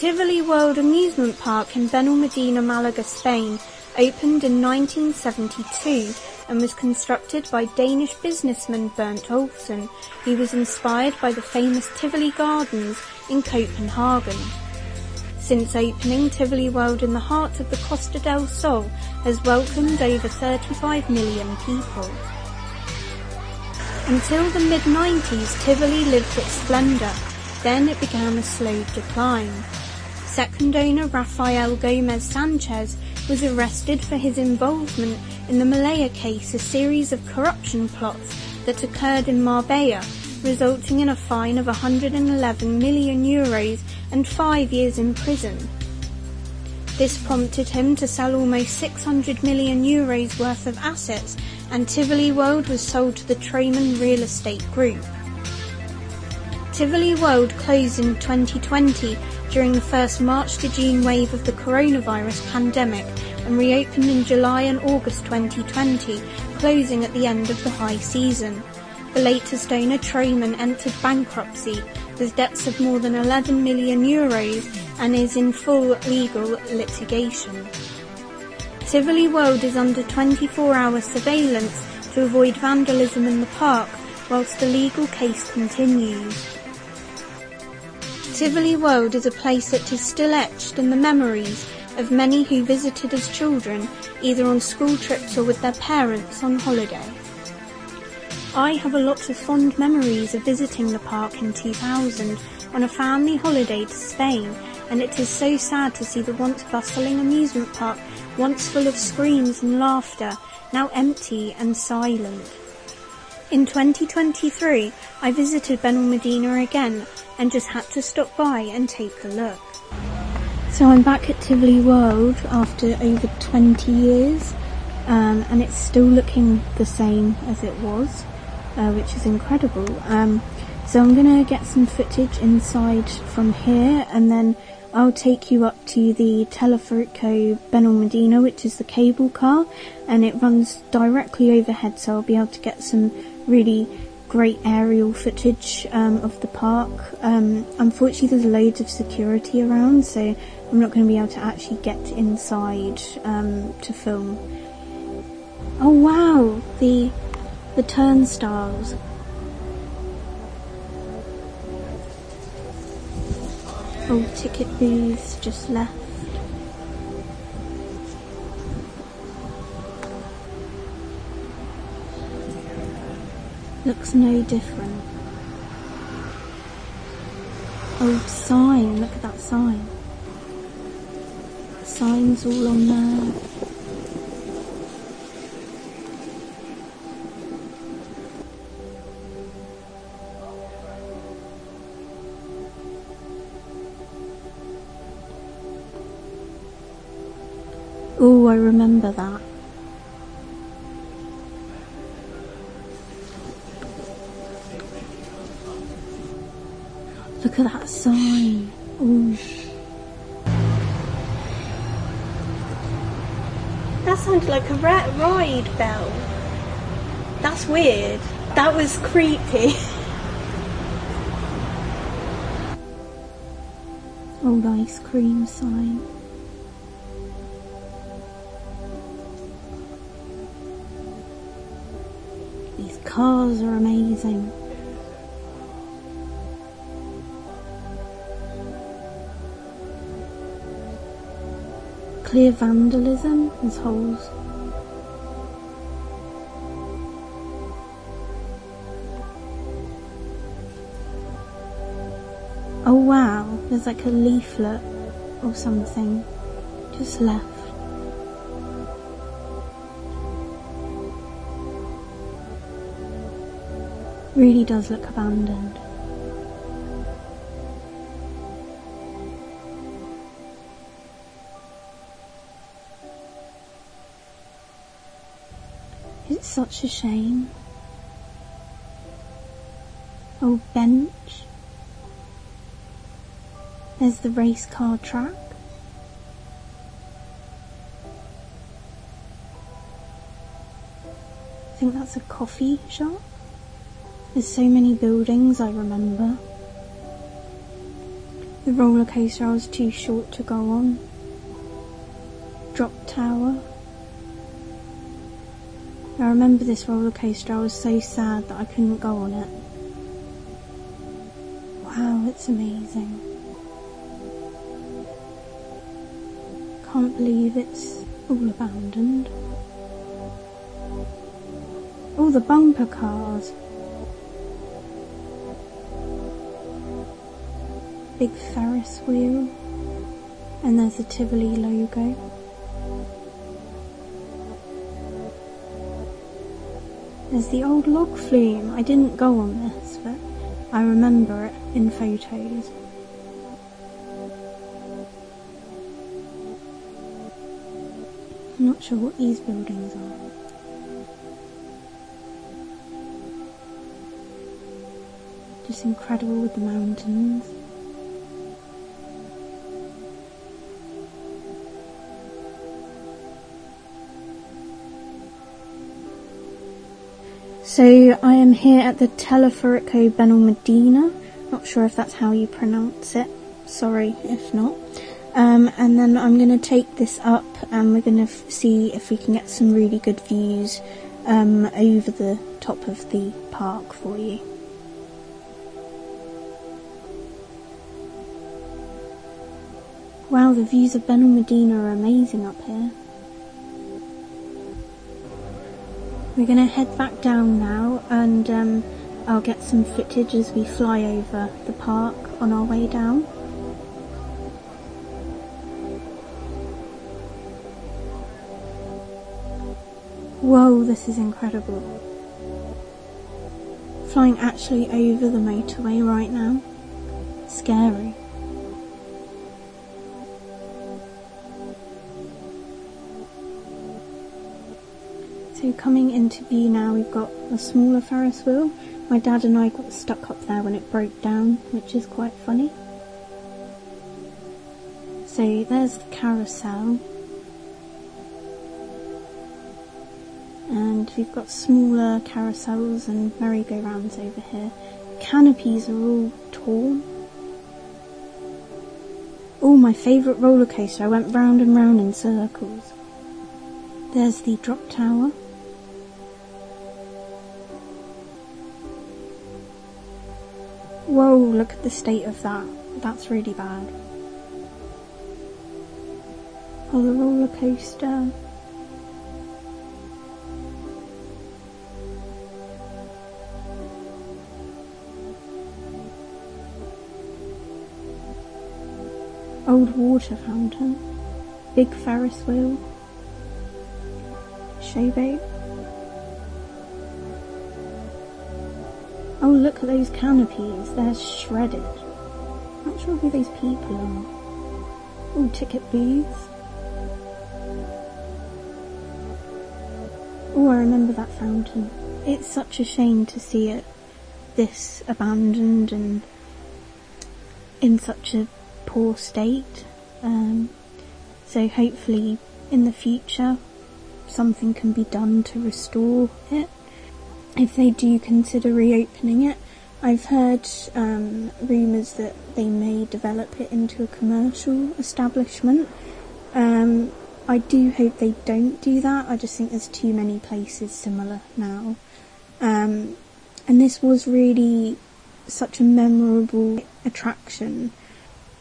Tivoli World amusement park in Benalmádena, Malaga, Spain, opened in 1972 and was constructed by Danish businessman Bernt Olsen, who was inspired by the famous Tivoli Gardens in Copenhagen. Since opening, Tivoli World in the heart of the Costa del Sol has welcomed over 35 million people. Until the mid-90s, Tivoli lived its splendour. Then it began a slow decline. Second owner Rafael Gomez Sanchez was arrested for his involvement in the Malaya case, a series of corruption plots that occurred in Marbella, resulting in a fine of 111 million euros and 5 years in prison. This prompted him to sell almost 600 million euros worth of assets, and Tivoli World was sold to the Troman Real Estate Group. Tivoli World closed in 2020 during the first March to June wave of the coronavirus pandemic and reopened in July and August 2020, closing at the end of the high season. The latest owner, Troman, entered bankruptcy with debts of more than 11 million euros and is in full legal litigation. Tivoli World is under 24-hour surveillance to avoid vandalism in the park whilst the legal case continues. Tivoli World is a place that is still etched in the memories of many who visited as children, either on school trips or with their parents on holiday. I have a lot of fond memories of visiting the park in 2000 on a family holiday to Spain, and it is so sad to see the once bustling amusement park, once full of screams and laughter, now empty and silent. In 2023, I visited Benalmádena again and just had to stop by and take a look. So I'm back at Tivoli World after over 20 years, and it's still looking the same as it was. Which is incredible. So I'm going to get some footage inside from here, and then I'll take you up to the Teleférico Benalmádena, which is the cable car, and it runs directly overhead, so I'll be able to get some really great aerial footage of the park. Unfortunately there's loads of security around, so I'm not going to be able to actually get inside to film. Oh wow, the turnstiles. Oh, ticket booths just left. Looks no different. Oh, sign, look at that sign. Signs all on there. Oh, I remember that. Look at that sign. Ooh. That sounded like a ride bell. That's weird. That was creepy. Old ice cream sign. These cars are amazing. Clear vandalism, there's holes. Oh wow, there's like a leaflet or something just left. Really does look abandoned. It's such a shame. Old bench. There's the race car track. I think that's a coffee shop. There's so many buildings I remember. The roller coaster I was too short to go on. Drop Tower. I remember this roller coaster, I was so sad that I couldn't go on it. Wow, it's amazing. Can't believe it's all abandoned. Oh, the bumper cars. Big Ferris wheel. And there's the Tivoli logo. There's the old log flume. I didn't go on this, but I remember it in photos. I'm not sure what these buildings are. Just incredible with the mountains. So I am here at the Teleferico Benalmádena. Not sure if that's how you pronounce it. Sorry if not. And then I'm going to take this up and we're going to see if we can get some really good views over the top of the park for you. Wow, the views of Benalmádena are amazing up here. We're going to head back down now and I'll get some footage as we fly over the park on our way down. Whoa, this is incredible. Flying actually over the motorway right now. Scary. So coming into view now, we've got a smaller Ferris wheel. My dad and I got stuck up there when it broke down, which is quite funny. So there's the carousel. And we've got smaller carousels and merry-go-rounds over here. Canopies are all torn. Oh, my favourite roller coaster. I went round and round in circles. There's the drop tower. Whoa, look at the state of that. That's really bad. Oh, the roller coaster. Old water fountain. Big Ferris wheel. Showboat. Oh, look at those canopies. They're shredded. Not sure who those people are. Oh, ticket booths. Oh, I remember that fountain. It's such a shame to see it this abandoned and in such a poor state. So hopefully in the future something can be done to restore it. If they do consider reopening it, I've heard rumours that they may develop it into a commercial establishment. I do hope they don't do that. I just think there's too many places similar now. And this was really such a memorable attraction